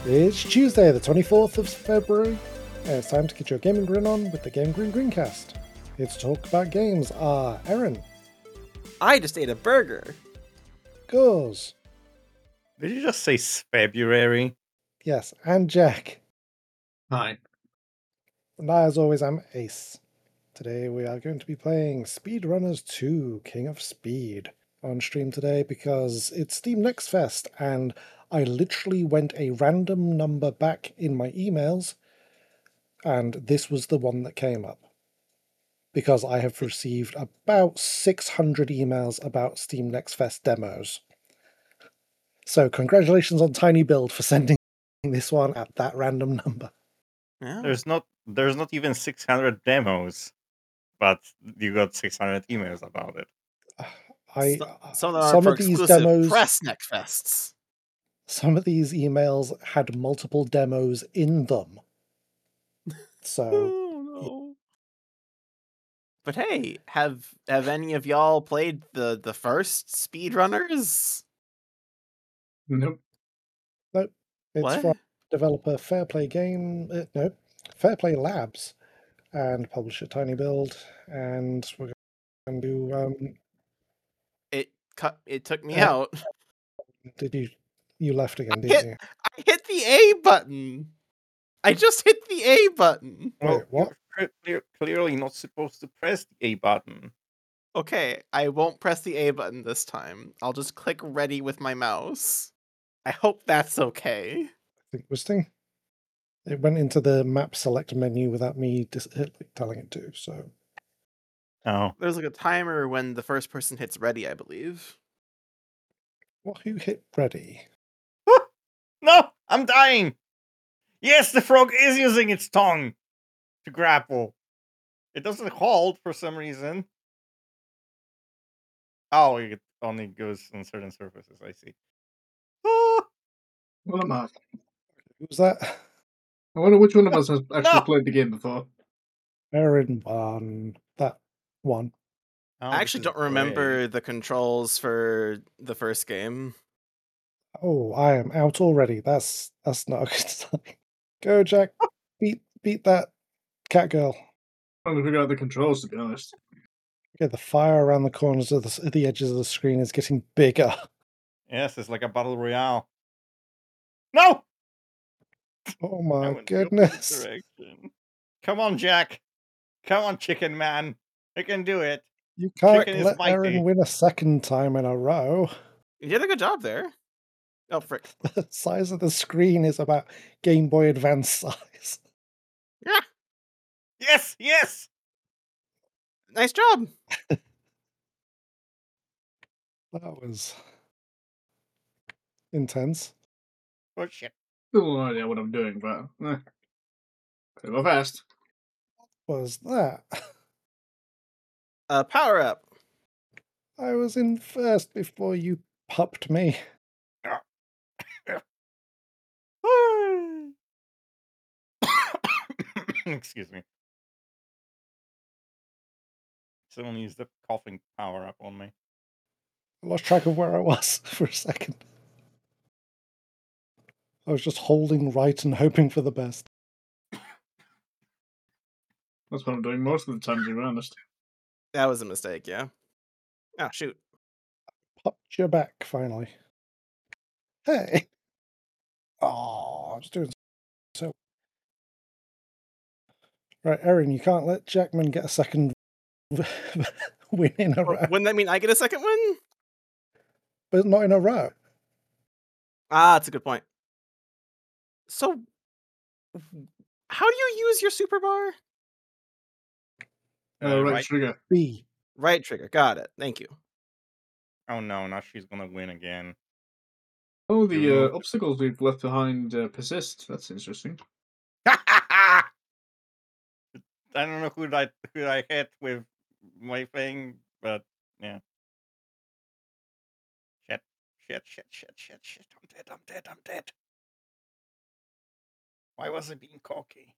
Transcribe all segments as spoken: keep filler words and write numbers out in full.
It's Tuesday, the twenty-fourth of February, and it's time to get your gaming grin on with the Game Green Greencast. Here to talk about games are Aaron, I just ate a burger. Gauze, Did you just say February? yes, and Jack. Hi. And I, as always, am Ace. Today we are going to be playing Speedrunners two, King of Speed, on stream today because it's Steam Next Fest, and I literally went a random number back in my emails, and this was the one that came up. Because I have received about six hundred emails about Steam Next Fest demos. So congratulations on Tiny Build for sending this one at that random number. Yeah. There's not there's not even six hundred demos, but you got six hundred emails about it. I So- some of them are some for of these exclusive demos, press next fests. some of these emails had multiple demos in them. So Oh, no. But hey, have have any of y'all played the the first Speedrunners? Nope. it's What? from developer Fairplay Game, uh, no, Fairplay Labs, and publisher Tiny Build, and we're going to do. Um, It cut. It took me Uh, out. did you you left again? I Didn't hit- you? I hit the A button. I just hit the A button. Wait, what? You're clear- clearly not supposed to press the A button. Okay, I won't press the A button this time. I'll just click ready with my mouse. I hope that's okay. I think it was thing. It went into the map select menu without me dis- uh, telling it to. So Oh. There's like a timer when the first person hits ready, I believe. what? Who hit ready? No! I'm dying! Yes, the frog is using its tongue to grapple. It doesn't hold for some reason. Oh, it only goes on certain surfaces, I see. Ah! Well, I'm not. Who was that? I wonder which one of us has actually No! played the game before. Aaron won that one. Oh, I this actually is don't great. remember the controls for the first game. Oh, I am out already. That's that's not a good sign. Go, Jack. Beat beat that cat girl. I'm trying to figure out the controls, to be honest. Okay, the fire around the corners of the s- the edges of the screen is getting bigger. Yes, it's like a battle royale. No! Oh I my went the opposite goodness! direction. Come on, Jack. Come on, chicken man. I can do it. You can't Chicken is let mighty. Aaron win a second time in a row. You did a good job there. Oh, frick. The size of the screen is about Game Boy Advance size. Yeah, Yes, yes. nice job. That was intense. Oh shit. Still no idea what I'm doing, but eh. Could go fast. Was that? Uh, power up. I was in first before you pupped me. Excuse me. Someone used the coughing power up on me. I lost track of where I was for a second. I was just holding right and hoping for the best. That's what I'm doing most of the time, to be honest. That was a mistake, yeah. Oh, shoot. Popped your back, finally. Hey! Oh, I was doing so. Right, Erin, you can't let Jackman get a second win in a Or row. wouldn't that mean I get a second win? But not in a row. Ah, that's a good point. So, how do you use your super bar? Uh, Uh, right, right. trigger. B. Right trigger. Got it. Thank you. Oh no, now she's gonna win again. Oh, the You uh, removed- obstacles we've left behind uh, persist. That's interesting. I don't know who I who I hit with my thing, but yeah. Shit, shit, shit, shit, shit, shit. I'm dead, I'm dead, I'm dead. Why was I being cocky?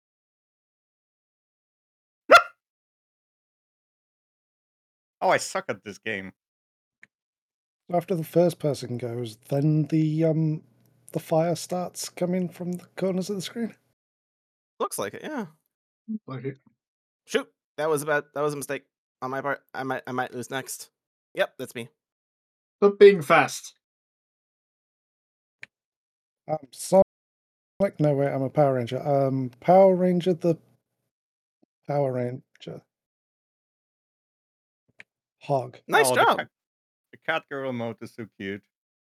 Oh, I suck at this game. After the first person goes, then the um the fire starts coming from the corners of the screen? Looks like it, yeah. Like it. Shoot! That was about that was a mistake on my part. I might I might lose next. Yep, that's me. But being fast. Um, Sonic, no wait, I'm a Power Ranger. Um, Power Ranger the Power Ranger. Hog. Nice Oh, job. The cat, the cat girl emote is so cute.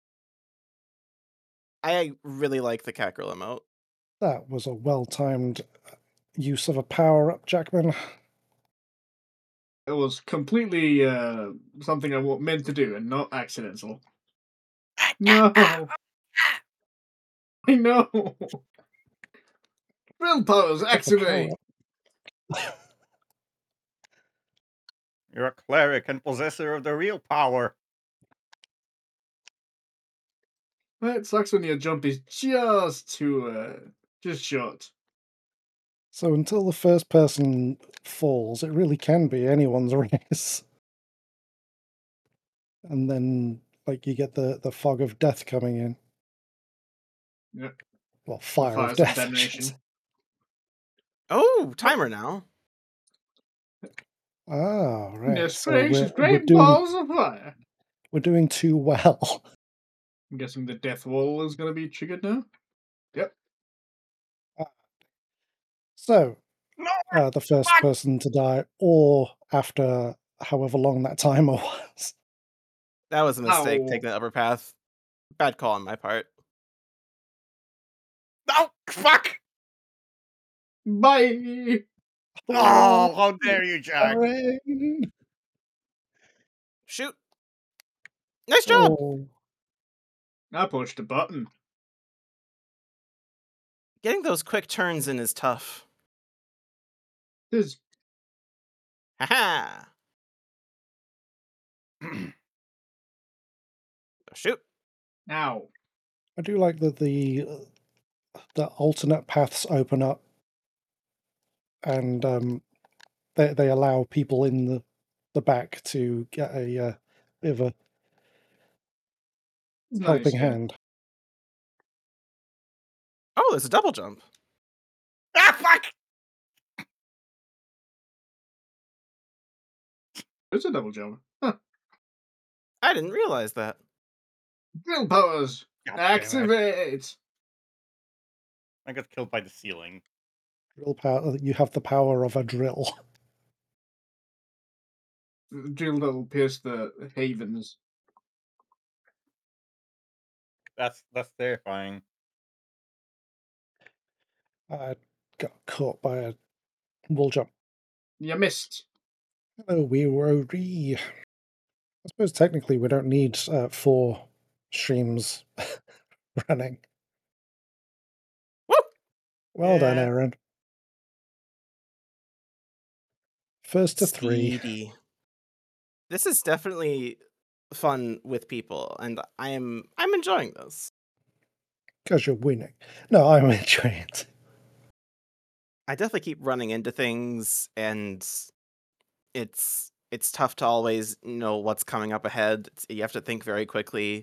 I really like the cat girl emote. That was a well-timed use of a power-up, Jackman. It was completely uh, something I wa- meant to do and not accidental. No! I know! Drill powers, activate! You're a cleric and possessor of the real power. Well, it sucks when your jump is just too, uh, just short. So until the first person falls, it really can be anyone's race. And then, like, you get the, the fog of death coming in. Yep. Well, fire of Fires of death. I should damnation. say. Oh, timer now. Ah, right. The So strange, we're, we're great doing balls of fire. we're doing too well. I'm guessing the death wall is going to be triggered now. Yep. So, No! uh, the first Fuck! person to die, or after however long that timer was. That was a mistake, Ow. taking the upper path. Bad call on my part. No! Fuck! Bye! Oh, how dare you, Jack? Rain. Shoot! Nice job! Oh, I pushed a button. Getting those quick turns in is tough. This Haha! Shoot! Ow. I do like that the uh, the alternate paths open up, and um, they they allow people in the the back to get a uh, bit of a Nice, helping yeah. hand. Oh, there's a double jump. Ah, fuck! It's a double jump. Huh. I didn't realize that. Drill powers, God damn it. activate! I got killed by the ceiling. Drill power. You have the power of a drill. The drill that will pierce the havens. That's that's terrifying. I got caught by a wall jump. You missed. Oh, we were. I suppose technically we don't need uh, four streams running. Woo! Well done, Yeah. Aaron. First to three. Speedy. This is definitely fun with people, and I am I'm enjoying this. Because you're winning. No, I'm enjoying it. I definitely keep running into things, and it's it's tough to always know what's coming up ahead. It's, you have to think very quickly.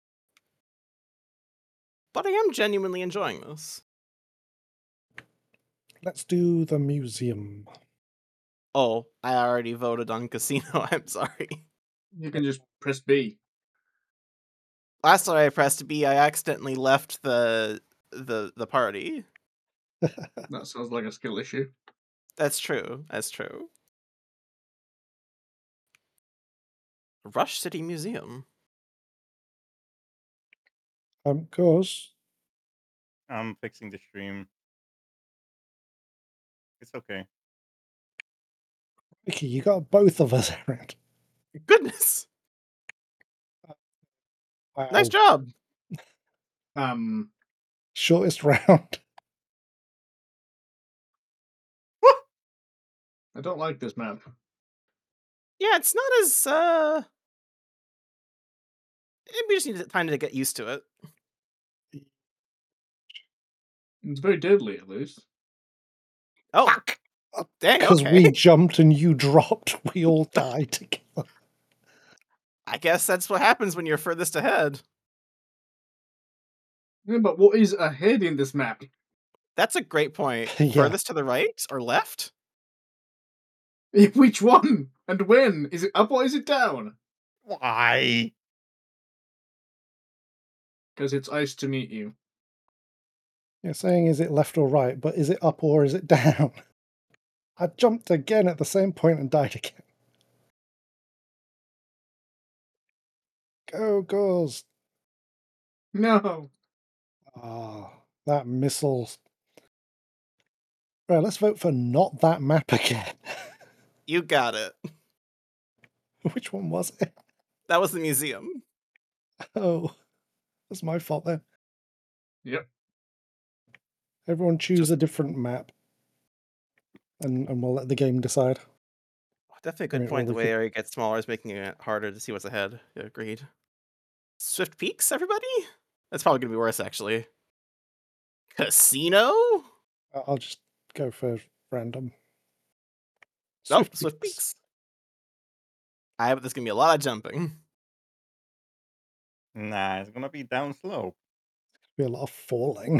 But I am genuinely enjoying this. Let's do the museum. Oh, I already voted on casino. I'm sorry. You can just press B. Last time I pressed B, I accidentally left the the the party. That sounds like a skill issue. That's true. That's true. Rush City Museum. Um, goes. I'm fixing the stream. It's okay. Vicky, you got both of us, Aaron. Goodness. Wow. Nice job. Um, Shortest round. I don't like this map. Yeah, it's not as uh we just need time to get used to it. It's very deadly, at least. Oh, Fuck! dang, Because okay. we jumped and you dropped, we all died together. I guess that's what happens when you're furthest ahead. Yeah, but what is ahead in this map? That's a great point. Yeah. Furthest to the right or left? Which one? And when? Is it up or is it down? Why? Because it's ice to meet you. You're saying is it left or right, but is it up or is it down? I jumped again at the same point and died again. Go, goals. No. Ah, that missile. Right, let's vote for not that map again. You got it. Which one was it? That was the museum. Oh, that's my fault then. Yep. Everyone choose Just- a different map. And, and we'll let the game decide. Definitely a good Right, point. well, The we way could- area gets smaller is making it harder to see what's ahead. Yeah, agreed. Swift Peaks, everybody? That's probably going to be worse, actually. Casino? I- I'll just go for random. Nope, Swift Peaks. I have there's going to be a lot of jumping. Nah, it's gonna be down slope. Be a lot of falling.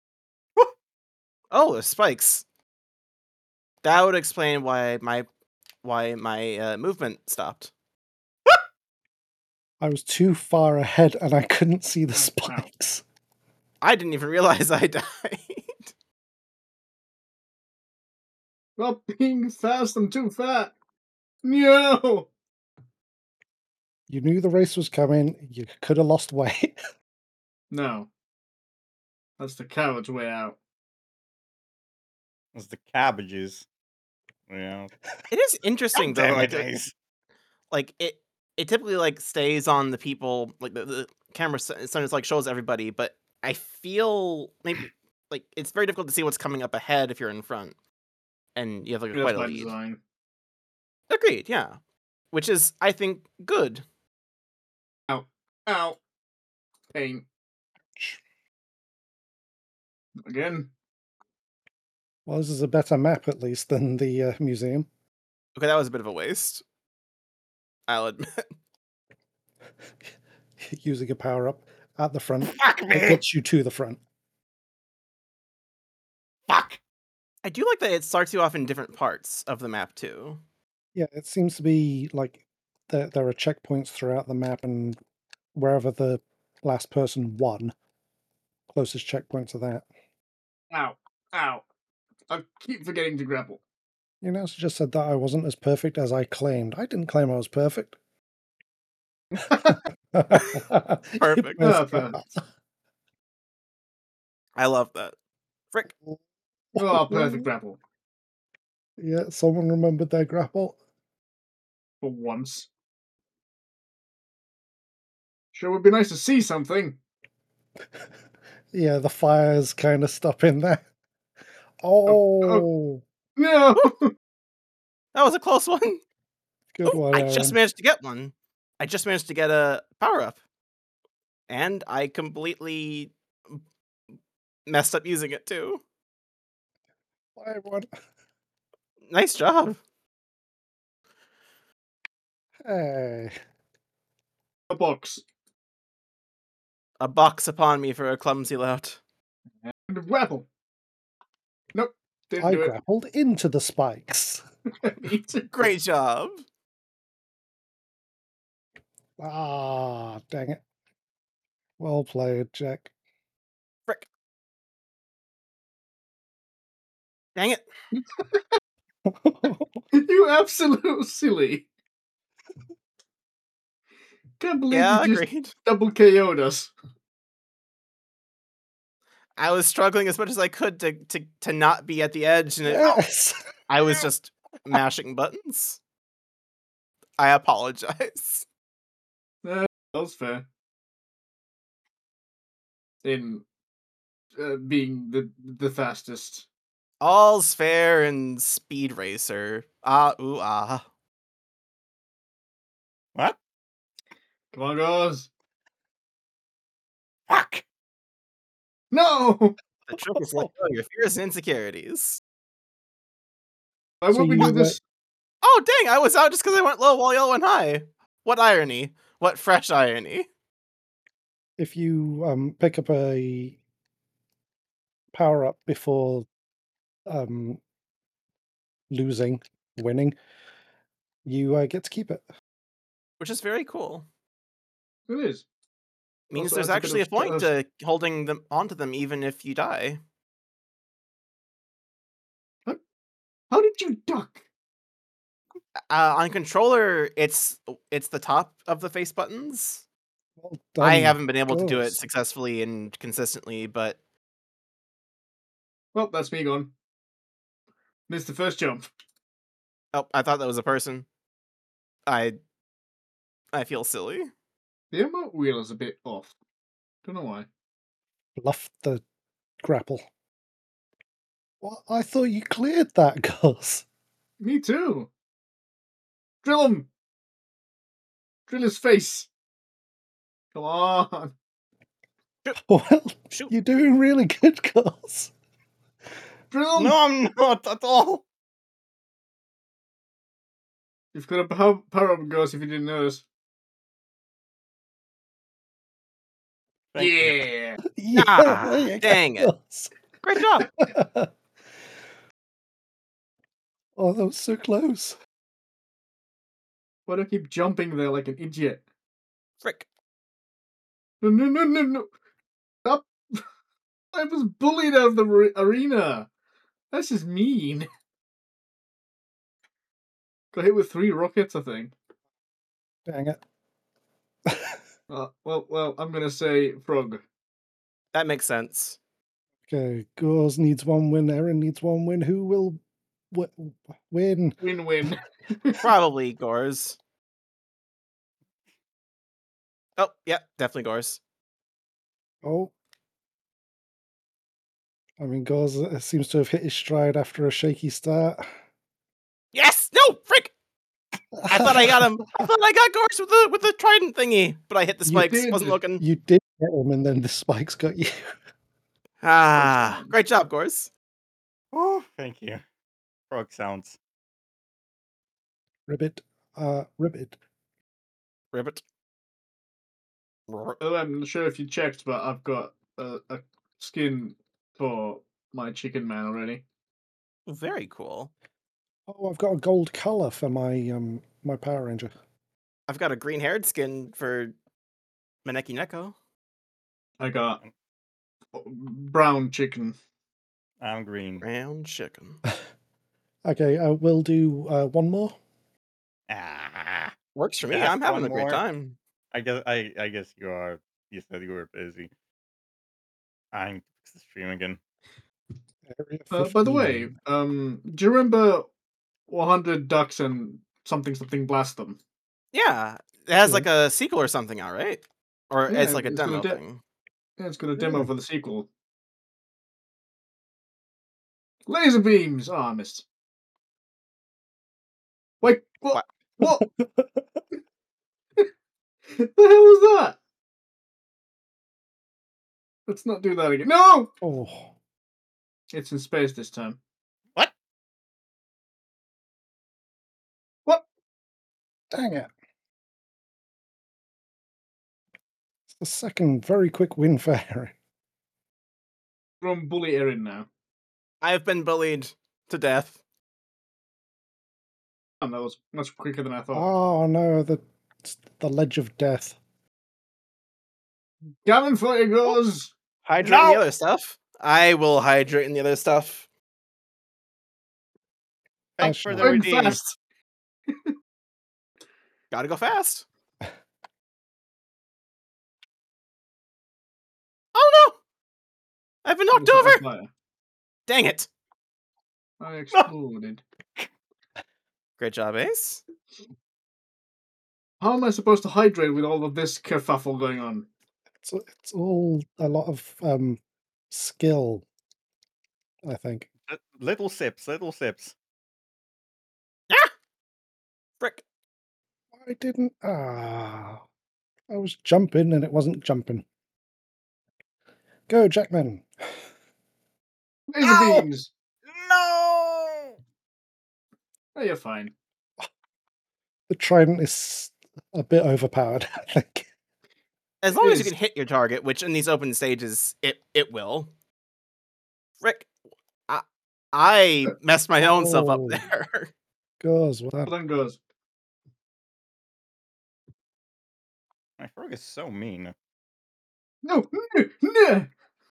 Oh, there's spikes. That would explain why my why my uh, movement stopped. I was too far ahead and I couldn't see the Oh, wow. spikes. I didn't even realize I died. Stop being fast and too fat. No. You knew the race was coming. You could have lost weight. No. That's the coward's way out. It's the cabbages. Yeah. It is interesting though. Damn Like, it, it- Ace. like it, it typically like stays on the people. Like the, the camera sometimes like shows everybody, but I feel maybe like it's very difficult to see what's coming up ahead if you're in front, and you have like That's quite a by lead. design. Agreed, yeah. Which is, I think, good. Ow. Pain. Again. Well, this is a better map at least than the uh, museum. Okay, that was a bit of a waste. I'll admit. Using a power up at the front. Fuck It me! gets you to the front. Fuck! I do like that it starts you off in different parts of the map too. Yeah, it seems to be like there, there are checkpoints throughout the map, and wherever the last person won, closest checkpoint to that. Ow. Ow. I keep forgetting to grapple. You know, so just said that I wasn't as perfect as I claimed. I didn't claim I was perfect. Perfect. Perfect. I love that. Frick. Oh, perfect grapple. Yeah, someone remembered their grapple. For once. Sure would be nice to see something. Yeah, the fire's kind of stopping there. Oh, oh. No! That was a close one. good Ooh, one. I just Aaron. managed to get one. I just managed to get a power up. And I completely messed up using it too. Bye, everyone. Nice job. Hey. A box. A box upon me for a clumsy lout. And a grapple. Nope. Didn't I do it. grappled into the spikes. Me too. Great job. Ah, dang it. Well played, Jack. Frick. Dang it. You absolute silly. Can't believe Yeah, you just agreed. double K O'd us. I was struggling as much as I could to to, to not be at the edge, and it, Yes. I was just mashing buttons. I apologize. That was fair. In uh, being the the fastest. All's fair in Speed Racer. Ah, ooh, ah. What? Come on, guys. Fuck! No! The trick is let go of your fears and insecurities. Why So would we you do went- this? Oh, dang, I was out just because I went low while y'all went high. What irony. What fresh irony. if you um, pick up a power up before um, losing, winning, you uh, get to keep it. Which is very cool. It is. Means Also there's adds a bit actually a of point st- to holding them onto them even if you die. How did you duck? Uh, on controller, it's it's the top of the face buttons. Well I done, haven't been able to do it Gauze. successfully and consistently, but Well, that's me gone. Missed the first jump. oh, I thought that was a person. I I feel silly. The emote wheel is a bit off. Don't know why. Bluffed the grapple. Well, I thought you cleared that, Gauze. Me too. Drill him. Drill his face. Come on. Well, Shoot. you're doing really good, Gauze. Drill him. No, I'm not at all. You've got a power, power up, Ghost, if you didn't notice. Thank you. yeah. Yeah, Ah, there you go, dang it. Gauze. Great job. Oh, that was so close. Why do I keep jumping there like an idiot? Frick. No, no, no, no, no. Stop. I was bullied out of the re- arena. That's just mean. Got hit with three rockets, I think. Dang it. Uh, well, well, I'm gonna say frog. That makes sense. Okay, Gauze needs one win, Erin needs one win. Who will w- win? Win-win. Probably Gores. Oh, yeah, definitely Gores. Oh. I mean, Gauze uh, seems to have hit his stride after a shaky start. Yes! No! Frick! I thought I got him. I thought I got Gores with the with the trident thingy, but I hit the You spikes. did. Wasn't looking. You did get him, and then the spikes got you. Ah, great job, Gores. Oh, thank you. Frog sounds. Ribbit. Uh, Ribbit. Ribbit. Oh, I'm not sure if you checked, but I've got a, a skin for my chicken man already. Very cool. Oh, I've got a gold color for my um my Power Ranger. I've got a green haired skin for Maneki Neko. I got brown chicken. I'm green. Brown chicken. Okay, uh, we'll do uh, one more. Ah, Works for me. That's I'm having one a great more. time. I guess I I guess you are. You said you were busy. I'm fix the stream again. Area Uh, by the way, fifteen. um, do you remember one hundred Ducks and something something blast them? Yeah. It has Yeah. like a sequel or something out, right? Or Yeah, it's like a it's got a demo de- thing. Yeah, it's got a demo Really? for the sequel. Laser beams! Oh, I missed. Wait, what? What? What? The hell was that? Let's not do that again. No! Oh, It's in space this time. What? What? dang it. It's the second very quick win for Erin. From Bully Erin now. I've been bullied to death. And that was much quicker than I thought. Oh no, the the ledge of death. Cannon fire goes! Hydrate No! and the other stuff. I will hydrate and the other stuff. Thanks That's for not- the Going redeem. fast! Gotta go fast. Oh no! I've been knocked I was over! on fire. Dang it. I exploded. Great job, Ace. How am I supposed to hydrate with all of this kerfuffle going on? It's it's all a lot of um skill, I think. Li- Little sips, little sips. Frick. I didn't. Ah, I was jumping and it wasn't jumping. Go, Jackman. Laser Ow! beams! No! Oh, you're fine. The trident is a bit overpowered, I think. As It long as you is. can hit your target, which in these open stages, it it will. Frick, I, I messed my own self up Oh. there. Goes, well Well done. done, goes. My frog is so mean. No, no, no.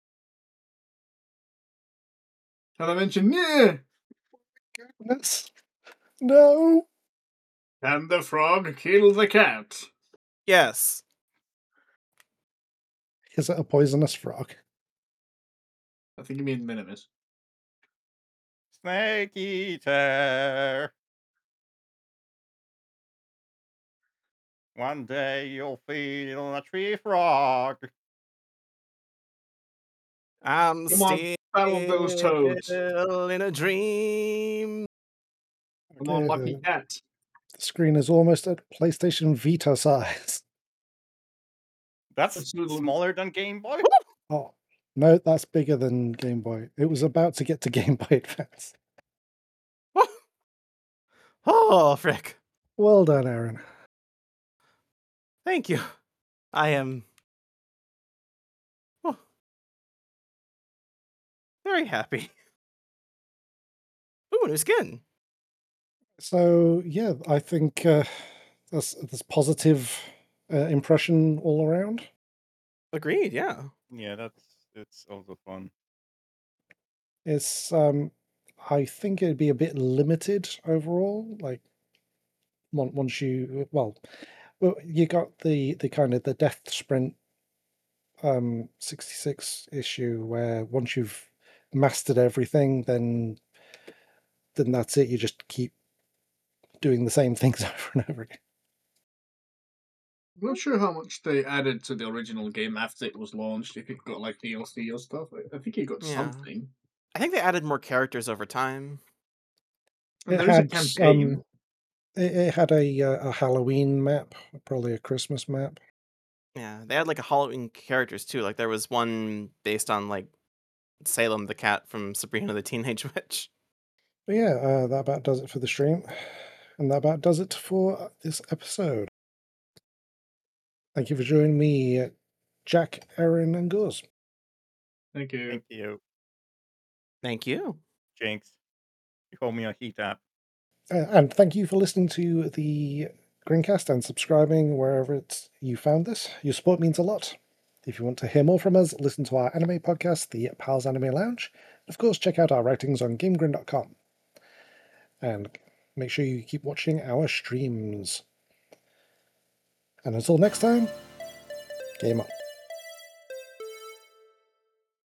Can I mention no? Goodness. No. Can the frog kill the cat? Yes. Is it a poisonous frog? I think you mean Minimus. Snake eater. One day you'll feel a tree frog. I'm Come on, still battle those toads. in a dream. Come on, Okay, lucky the, cat. the screen is almost at PlayStation Vita size. That's That's a little- smaller than Game Boy? Oh, no, that's bigger than Game Boy. It was about to get to Game Boy Advance. Oh, frick. Well done, Aaron. Thank you. I am oh, very happy. Ooh, new skin. So, yeah, I think uh, that's, that's positive uh, impression all around. Agreed, yeah. Yeah, that's it's also fun. It's, um, I think it'd be a bit limited overall. Like, on- once you, well, well, you got the the kind of the death sprint um sixty-six issue where once you've mastered everything, then then that's it. You just keep doing the same things over and over again. I'm not sure how much they added to the original game after it was launched. If it got like D L C or stuff, I- I think it got Yeah. something. I think they added more characters over time. And It there is a had campaign. um, it, it had a uh, a Halloween map, probably a Christmas map. Yeah, they had like a Halloween characters too. Like there was one based on like Salem the cat from Sabrina the Teenage Witch. But yeah, uh, that about does it for the stream, and that about does it for this episode. Thank you for joining me, uh, Jack, Aaron, and Guz. Thank you. Thank you, Thank you. Jinx. You call me a heat app. Uh, and thank you for listening to the Greencast and subscribing wherever it's you found this. Your support means a lot. If you want to hear more from us, listen to our anime podcast, the Pals Anime Lounge. Of course, check out our writings on GameGrin dot com. And make sure you keep watching our streams. And until next time, game up.